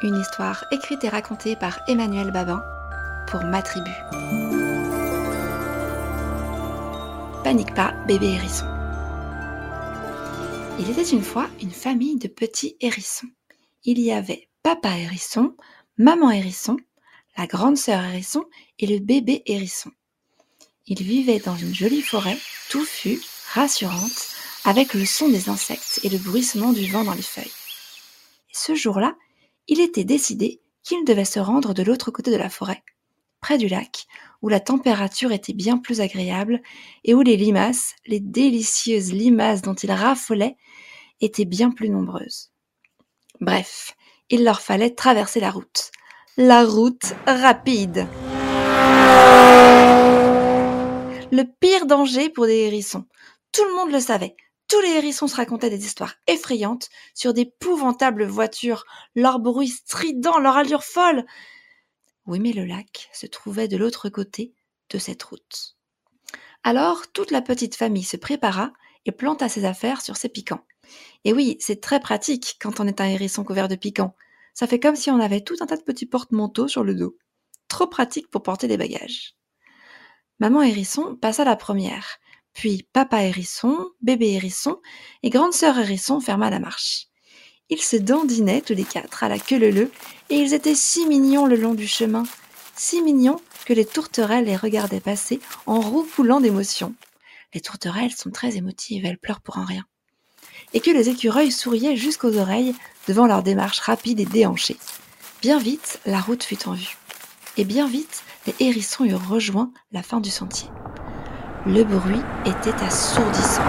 Une histoire écrite et racontée par Emmanuel Babin pour Ma Tribu. Panique pas, bébé hérisson. Il était une fois une famille de petits hérissons. Il y avait papa hérisson, maman hérisson, la grande sœur hérisson et le bébé hérisson. Ils vivaient dans une jolie forêt, touffue, rassurante, avec le son des insectes et le bruissement du vent dans les feuilles. Et ce jour-là, il était décidé qu'ils devaient se rendre de l'autre côté de la forêt, près du lac, où la température était bien plus agréable et où les limaces, les délicieuses limaces dont ils raffolaient, étaient bien plus nombreuses. Bref, il leur fallait traverser la route. La route rapide. Le pire danger pour des hérissons. Tout le monde le savait. Tous les hérissons se racontaient des histoires effrayantes sur d'épouvantables voitures, leur bruit strident, leur allure folle. Oui, mais le lac se trouvait de l'autre côté de cette route. Alors, toute la petite famille se prépara et planta ses affaires sur ses piquants. Et oui, c'est très pratique quand on est un hérisson couvert de piquants. Ça fait comme si on avait tout un tas de petits porte-manteaux sur le dos. Trop pratique pour porter des bagages. Maman hérisson passa la première. Puis papa hérisson, bébé hérisson et grande sœur hérisson ferma la marche. Ils se dandinaient tous les quatre à la queue leu-leu et ils étaient si mignons le long du chemin, si mignons que les tourterelles les regardaient passer en roucoulant d'émotion. Les tourterelles sont très émotives, elles pleurent pour un rien. Et que les écureuils souriaient jusqu'aux oreilles devant leur démarche rapide et déhanchée. Bien vite, la route fut en vue. Et bien vite, les hérissons eurent rejoint la fin du sentier. Le bruit était assourdissant.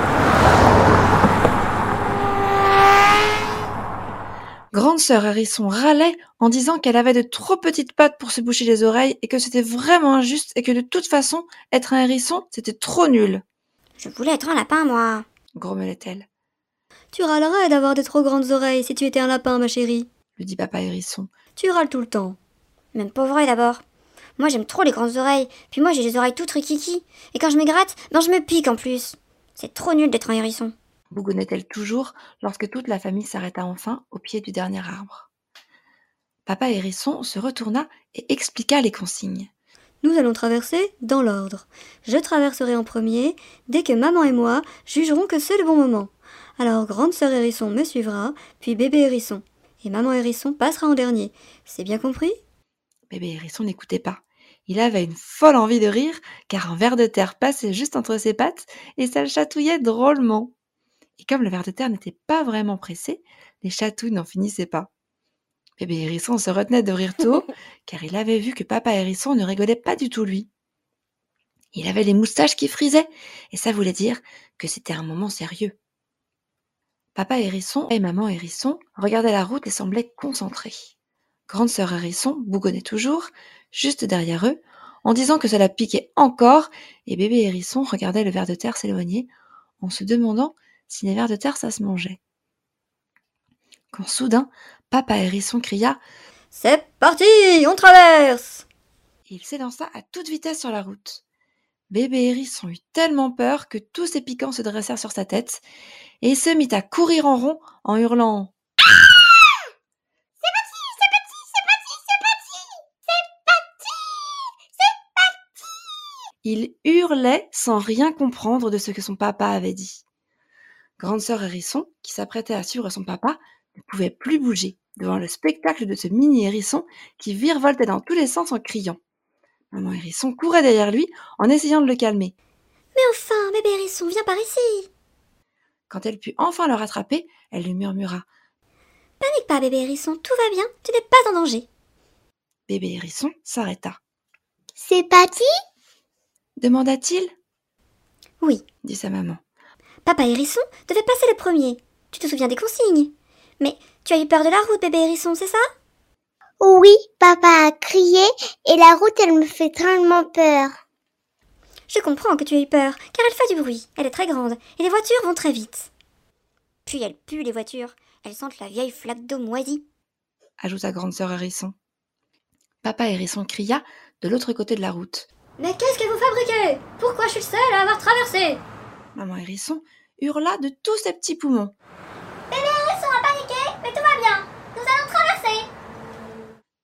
Grande sœur hérisson râlait en disant qu'elle avait de trop petites pattes pour se boucher les oreilles et que c'était vraiment injuste et que de toute façon, être un hérisson, c'était trop nul. « Je voulais être un lapin, moi !» grommelait-elle. « Tu râlerais d'avoir de trop grandes oreilles si tu étais un lapin, ma chérie, » lui dit papa hérisson. « Tu râles tout le temps. » « Même pas vrai d'abord. Moi j'aime trop les grandes oreilles, puis moi j'ai les oreilles toutes rikiki. Et quand je me gratte, je me pique en plus. C'est trop nul d'être un hérisson. » bougonnait-elle toujours lorsque toute la famille s'arrêta enfin au pied du dernier arbre. Papa hérisson se retourna et expliqua les consignes. Nous allons traverser dans l'ordre. Je traverserai en premier, dès que maman et moi jugerons que c'est le bon moment. Alors grande sœur hérisson me suivra, puis bébé hérisson. Et maman hérisson passera en dernier. C'est bien compris ? Bébé hérisson n'écoutait pas. Il avait une folle envie de rire, car un ver de terre passait juste entre ses pattes et ça le chatouillait drôlement. Et comme le ver de terre n'était pas vraiment pressé, les chatouilles n'en finissaient pas. Bébé hérisson se retenait de rire tout haut, car il avait vu que papa hérisson ne rigolait pas du tout lui. Il avait les moustaches qui frisaient, et ça voulait dire que c'était un moment sérieux. Papa hérisson et maman hérisson regardaient la route et semblaient concentrés. Grande sœur hérisson bougonnait toujours, juste derrière eux, en disant que ça la piquait encore, et bébé hérisson regardait le ver de terre s'éloigner, en se demandant si les vers de terre ça se mangeait. Quand soudain, papa hérisson cria « C'est parti, on traverse !» et il s'élança à toute vitesse sur la route. Bébé hérisson eut tellement peur que tous ses piquants se dressèrent sur sa tête, et il se mit à courir en rond en hurlant Il hurlait sans rien comprendre de ce que son papa avait dit. Grande sœur hérisson, qui s'apprêtait à suivre son papa, ne pouvait plus bouger devant le spectacle de ce mini hérisson qui virevoltait dans tous les sens en criant. Maman hérisson courait derrière lui en essayant de le calmer. « Mais enfin, bébé hérisson, viens par ici !» Quand elle put enfin le rattraper, elle lui murmura « Panique pas, bébé hérisson, tout va bien, tu n'es pas en danger. » Bébé hérisson s'arrêta. « C'est parti ?» demanda-t-il. « Oui, » dit sa maman. « Papa hérisson devait passer le premier. Tu te souviens des consignes. Mais tu as eu peur de la route, bébé hérisson, c'est ça ?» Oui, papa a crié et la route, elle me fait tellement peur. Je comprends que tu aies eu peur, car elle fait du bruit, elle est très grande, et les voitures vont très vite. Puis elles puent, les voitures, elles sentent la vieille flaque d'eau moisie, ajouta grande sœur hérisson. Papa hérisson cria de l'autre côté de la route. Mais qu'est-ce que vous fabriquez ? Pourquoi je suis le seul à avoir traversé ? Maman hérisson hurla de tous ses petits poumons. Bébé hérisson a paniqué, mais tout va bien, nous allons traverser.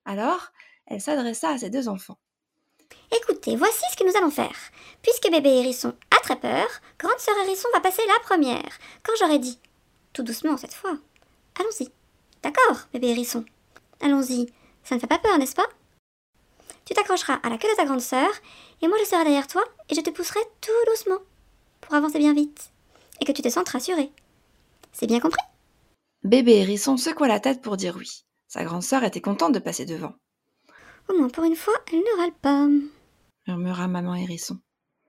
Alors, elle s'adressa à ses 2 enfants. Écoutez, voici ce que nous allons faire. Puisque bébé hérisson a très peur, grande sœur hérisson va passer la première. Quand j'aurai dit, tout doucement cette fois, allons-y. D'accord, bébé hérisson. Allons-y. Ça ne fait pas peur, n'est-ce pas? Tu t'accrocheras à la queue de ta grande sœur, et moi je serai derrière toi, et je te pousserai tout doucement, pour avancer bien vite, et que tu te sentes rassurée. C'est bien compris? Bébé hérisson secoua la tête pour dire oui. Sa grande sœur était contente de passer devant, Au moins pour une fois, elle ne râle pas. murmura maman hérisson.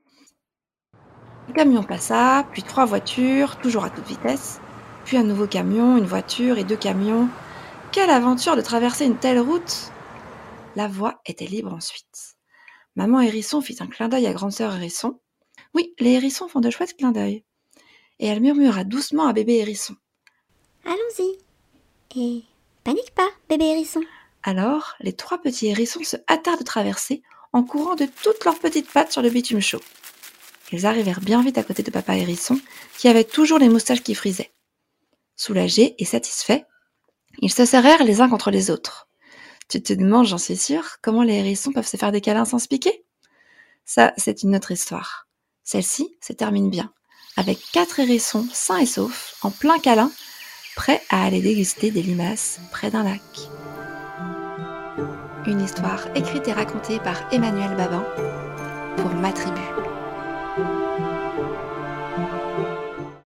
Le camion passa, puis 3 voitures, toujours à toute vitesse, puis un nouveau camion, une voiture et 2 camions. Quelle aventure de traverser une telle route! La voie était libre ensuite. Maman hérisson fit un clin d'œil à grande sœur hérisson. Oui, les hérissons font de chouettes clins d'œil. Et elle murmura doucement à bébé hérisson. Allons-y. Et panique pas, bébé hérisson. Alors, les 3 petits hérissons se hâtèrent de traverser en courant de toutes leurs petites pattes sur le bitume chaud. Ils arrivèrent bien vite à côté de papa hérisson, qui avait toujours les moustaches qui frisaient. Soulagés et satisfaits, ils se serrèrent les uns contre les autres. Tu te demandes, j'en suis sûre, comment les hérissons peuvent se faire des câlins sans se piquer? Ça, c'est une autre histoire. Celle-ci se termine bien, avec 4 hérissons sains et saufs, en plein câlin, prêts à aller déguster des limaces près d'un lac. Une histoire écrite et racontée par Emmanuel Babin pour Ma Tribu.